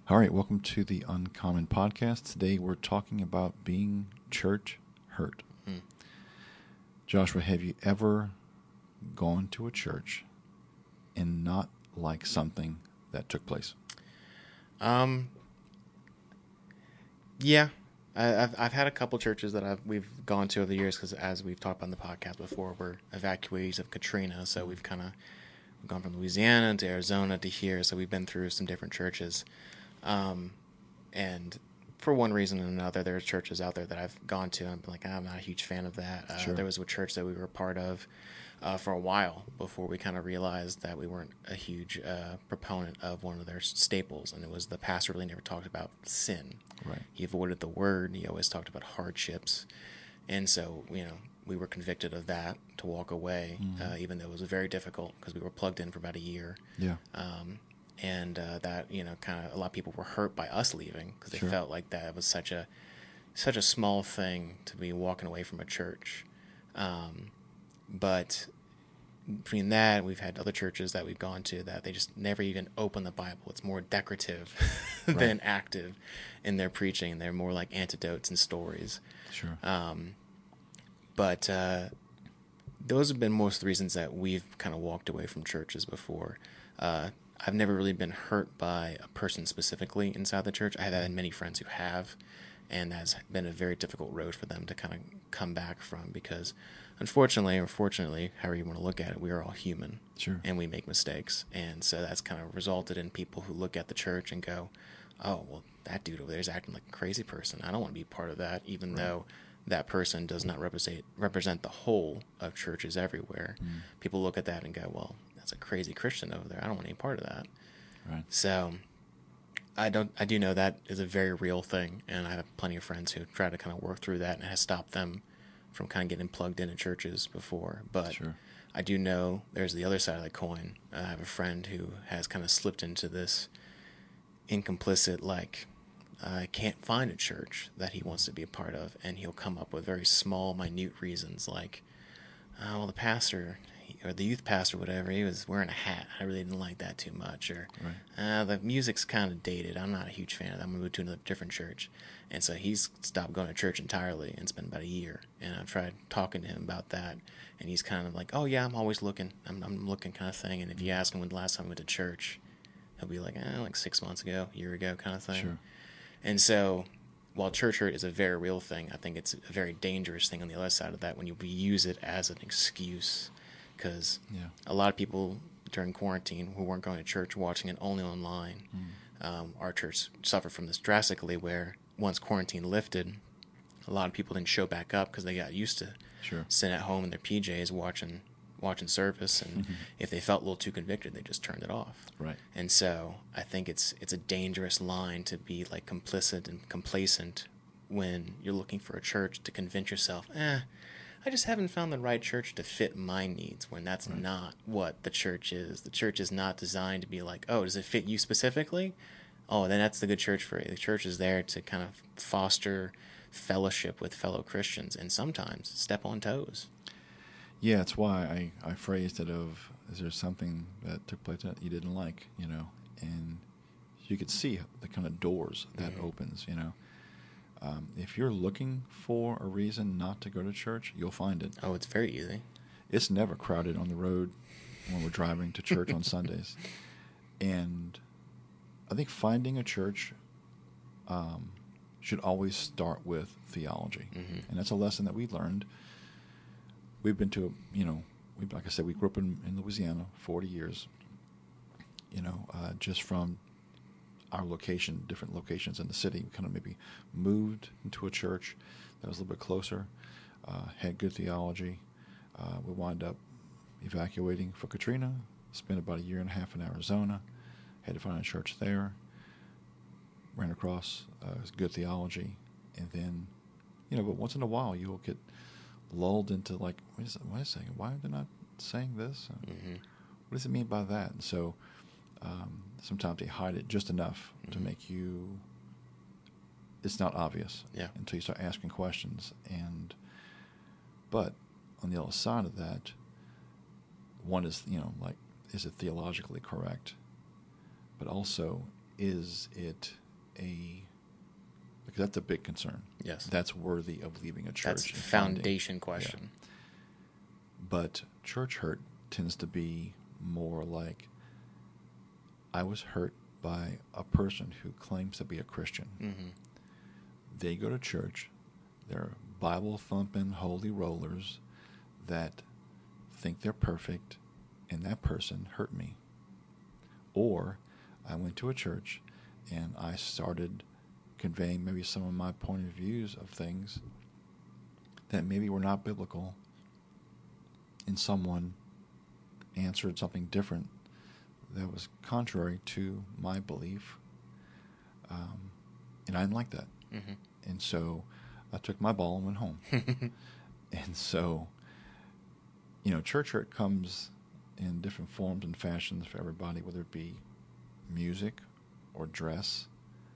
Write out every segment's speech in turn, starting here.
All right, welcome to the Uncommon Podcast. Today we're talking about being church hurt. Hmm. Joshua, have you ever gone to a church and not like something that took place? Yeah, I've had a couple churches that we've gone to over the years because, as we've talked about in the podcast before, we're evacuees of Katrina, so we've gone from Louisiana to Arizona to here, so we've been through some different churches, and for one reason or another, there's churches out there that I've gone to and I'm like, I'm not a huge fan of that. Sure. There was a church that we were a part of for a while before we kind of realized that we weren't a huge proponent of one of their staples, and it was the pastor really never talked about sin. Right. He avoided the word. He always talked about hardships, and so we were convicted of that to walk away, even though it was very difficult because we were plugged in for about a year. Yeah. And that kind of a lot of people were hurt by us leaving because they Sure. felt like that was such a small thing to be walking away from a church. But between that, we've had other churches that we've gone to that they just never even open the Bible. It's more decorative than active in their preaching. They're more like anecdotes and stories. Sure. But those have been most of the reasons that we've kind of walked away from churches before. I've never really been hurt by a person specifically inside the church. I have had many friends who have, and that's been a very difficult road for them to kind of come back from because, unfortunately or fortunately, however you want to look at it, we are all human. Sure. And we make mistakes. And so that's kind of resulted in people who look at the church and go, oh, well, that dude over there is acting like a crazy person. I don't want to be part of that, even though that person does not represent the whole of churches everywhere. People look at that and go, well, that's a crazy Christian over there. I don't want any part of that. Right. So I do know that is a very real thing, and I have plenty of friends who try to kind of work through that, and it has stopped them from kind of getting plugged into churches before. But Sure. I do know there's the other side of the coin. I have a friend who has kind of slipped into this incomplicit, like, I can't find a church that he wants to be a part of, and he'll come up with very small, minute reasons like, oh, well, the pastor or the youth pastor, whatever, he was wearing a hat. I really didn't like that too much. Or the music's kind of dated. I'm not a huge fan of that. I'm going to move to another different church. And so he's stopped going to church entirely, and it's been about a year. And I've tried talking to him about that, and he's kind of like, oh, yeah, I'm always looking. I'm looking kind of thing. And if you ask him when the last time he went to church, he'll be like, like 6 months ago, a year ago kind of thing. Sure. And so while church hurt is a very real thing, I think it's a very dangerous thing on the other side of that when you use it as an excuse. Because a lot of people during quarantine who weren't going to church, watching it only online, our church suffered from this drastically where once quarantine lifted, a lot of people didn't show back up because they got used to sitting at home in their PJs watching service, and if they felt a little too convicted, they just turned it off. Right. And so I think it's a dangerous line to be like complicit and complacent when you're looking for a church to convince yourself, I just haven't found the right church to fit my needs, when that's not what the church is. The church is not designed to be like, oh, does it fit you specifically? Oh, then that's the good church for you. The church is there to kind of foster fellowship with fellow Christians and sometimes step on toes. Yeah, it's why I phrased it of, is there something that took place that you didn't like, and you could see the kind of doors that opens, if you're looking for a reason not to go to church, you'll find it. Oh, it's very easy. It's never crowded on the road when we're driving to church on Sundays. And I think finding a church should always start with theology. And that's a lesson that we learned. We've been to, like I said, we grew up in Louisiana 40 years, just from our location, different locations in the city. We kind of maybe moved into a church that was a little bit closer, had good theology. We wound up evacuating for Katrina, spent about a year and a half in Arizona, had to find a church there, ran across good theology, and then, but once in a while you'll get lulled into like, wait a second, why are they not saying this? What does it mean by that? And so sometimes they hide it just enough to make you, it's not obvious until you start asking questions. But on the other side of that, one is, like, is it theologically correct? But also, is it because that's a big concern. Yes. That's worthy of leaving a church. That's a foundation question. Yeah. But church hurt tends to be more like, I was hurt by a person who claims to be a Christian. Mm-hmm. They go to church. They're Bible-thumping holy rollers that think they're perfect, and that person hurt me. Or I went to a church and I started conveying maybe some of my point of views of things that maybe were not biblical, and someone answered something different that was contrary to my belief, and I didn't like that. Mm-hmm. And so I took my ball and went home. And so, church hurt comes in different forms and fashions for everybody, whether it be music or dress,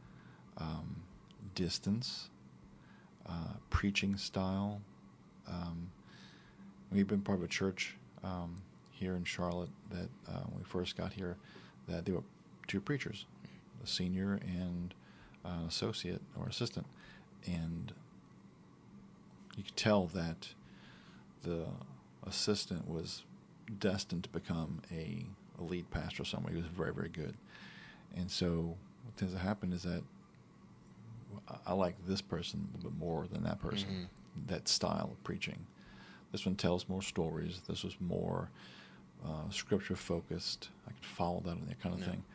distance, preaching style. We've been part of a church here in Charlotte that when we first got here, that there were two preachers, a senior and an associate or assistant, and you could tell that the assistant was destined to become a lead pastor somewhere. He was very, very good. And so what tends to happen is that I like this person a little bit more than that person, mm-hmm. that style of preaching. This one tells more stories. This was more scripture focused. I could follow that kind of thing.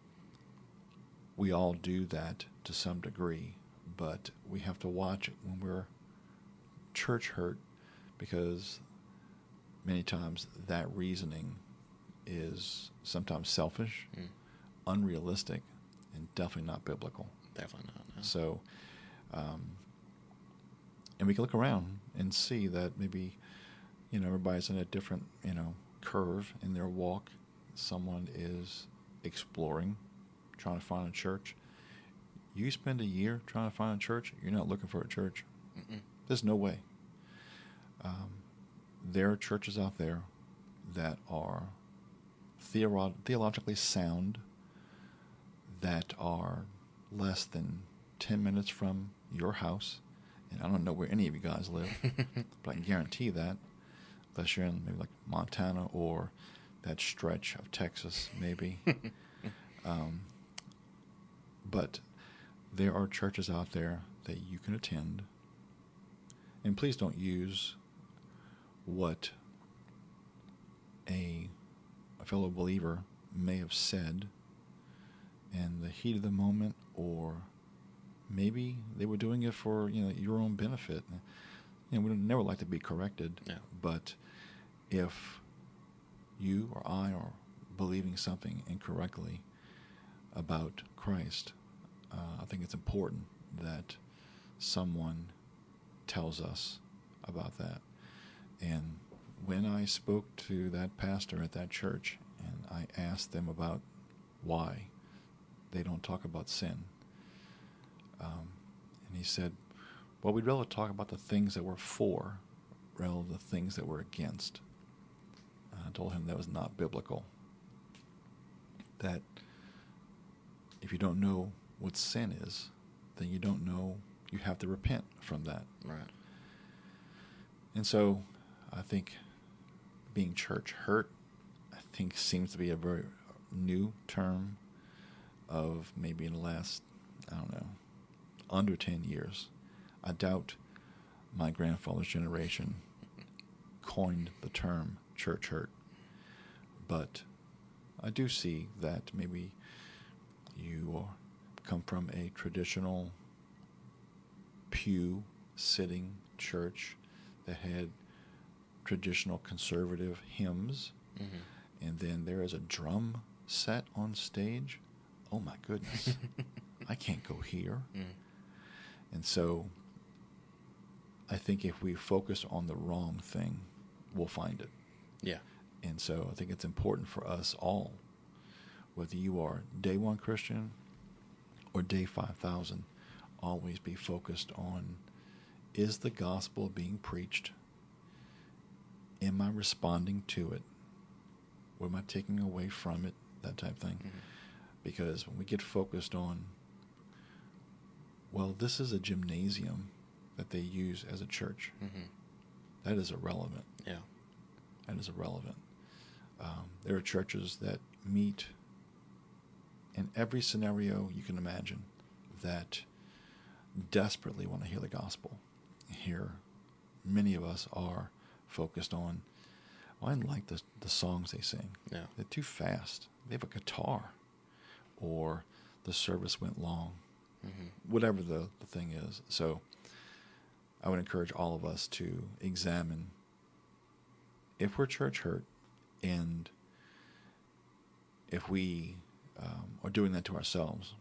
We all do that to some degree, but we have to watch it when we're church hurt, because many times that reasoning is sometimes selfish, unrealistic, and definitely not biblical. Definitely not. No. So, and we can look around and see that maybe, everybody's in a different, curve in their walk. Someone is exploring, trying to find a church. You spend a year trying to find a church, you're not looking for a church. Mm-mm. There's no way. There are churches out there that are theologically sound, that are less than 10 minutes from your house. And I don't know where any of you guys live, but I can guarantee that, unless you're in maybe like Montana or that stretch of Texas, maybe. But there are churches out there that you can attend. And please don't use what a fellow believer may have said in the heat of the moment, or maybe they were doing it for your own benefit. We would never like to be corrected, no. But if you or I are believing something incorrectly about Christ, I think it's important that someone tells us about that. And when I spoke to that pastor at that church and I asked them about why they don't talk about sin, and he said, well, we'd rather talk about the things that we're for rather than the things that we're against. I told him that was not biblical. That if you don't know what sin is, then you don't know, you have to repent from that. Right. And so I think being church hurt, I think, seems to be a very new term of maybe in the last, under 10 years. I doubt my grandfather's generation coined the term church hurt. But I do see that maybe you come from a traditional pew-sitting church that had traditional conservative hymns, and then there is a drum set on stage. Oh my goodness, I can't go here. And so I think if we focus on the wrong thing, we'll find it. Yeah. And so I think it's important for us all, whether you are day one Christian or day 5,000, always be focused on, is the gospel being preached? Am I responding to it? What am I taking away from it? That type of thing. Because when we get focused on, well, this is a gymnasium that they use as a church, that is irrelevant. Yeah. That is irrelevant. There are churches that meet in every scenario you can imagine that desperately want to hear the gospel. Here, many of us are focused on, well, I didn't like the songs they sing. Yeah. They're too fast. They have a guitar. Or the service went long. Whatever the thing is. So I would encourage all of us to examine if we're church hurt, and if we are doing that to ourselves,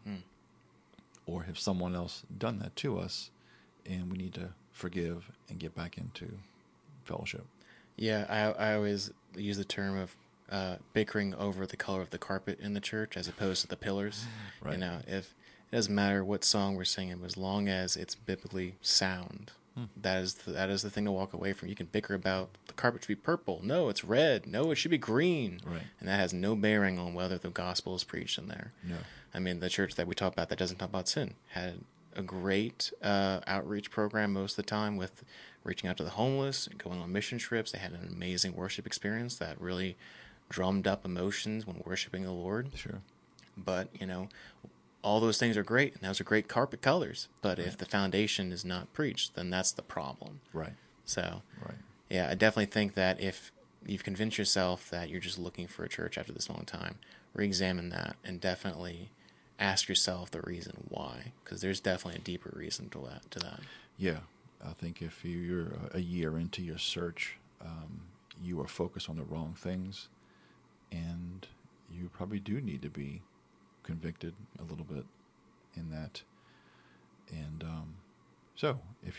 or if someone else done that to us, and we need to forgive and get back into fellowship. Yeah, I always use the term of bickering over the color of the carpet in the church as opposed to the pillars. Right. You know, if it doesn't matter what song we're singing, as long as it's biblically sound, that is the thing to walk away from. You can bicker about the carpet should be purple. No, it's red. No, it should be green. Right. And that has no bearing on whether the gospel is preached in there. No. I mean, the church that we talk about that doesn't talk about sin had a great outreach program most of the time with reaching out to the homeless, going on mission trips. They had an amazing worship experience that really drummed up emotions when worshiping the Lord. Sure. But, you know, all those things are great, and those are great carpet colors. But if the foundation is not preached, then that's the problem. Right. So, Right. yeah, I definitely think that if you've convinced yourself that you're just looking for a church after this long time, re-examine that and definitely ask yourself the reason why, because there's definitely a deeper reason to that. Yeah. I think if you're a year into your search, you are focused on the wrong things, and you probably do need to be convicted a little bit in that. And so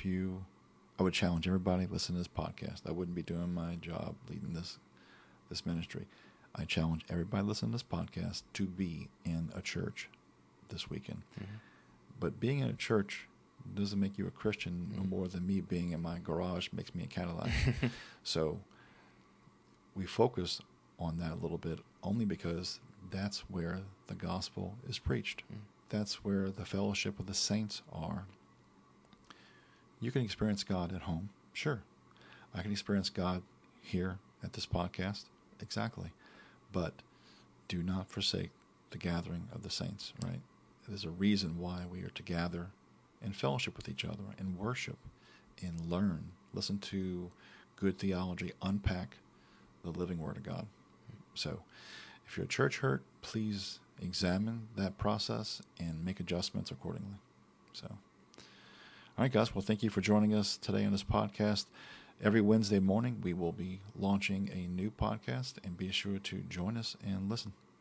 I would challenge everybody listening to this podcast. I wouldn't be doing my job leading this ministry. I challenge everybody listening to this podcast to be in a church this weekend. But being in a church doesn't make you a Christian no more than me being in my garage makes me a Cadillac. So we focus on that a little bit only because that's where the gospel is preached. That's where the fellowship of the saints are. You can experience God at home. Sure. I can experience God here at this podcast. Exactly. But do not forsake the gathering of the saints, right? There's a reason why we are to gather and fellowship with each other and worship and learn, listen to good theology, unpack the living Word of God. So if you're church hurt, please examine that process and make adjustments accordingly. So, all right, guys. Well, thank you for joining us today on this podcast. Every Wednesday morning, we will be launching a new podcast, and be sure to join us and listen.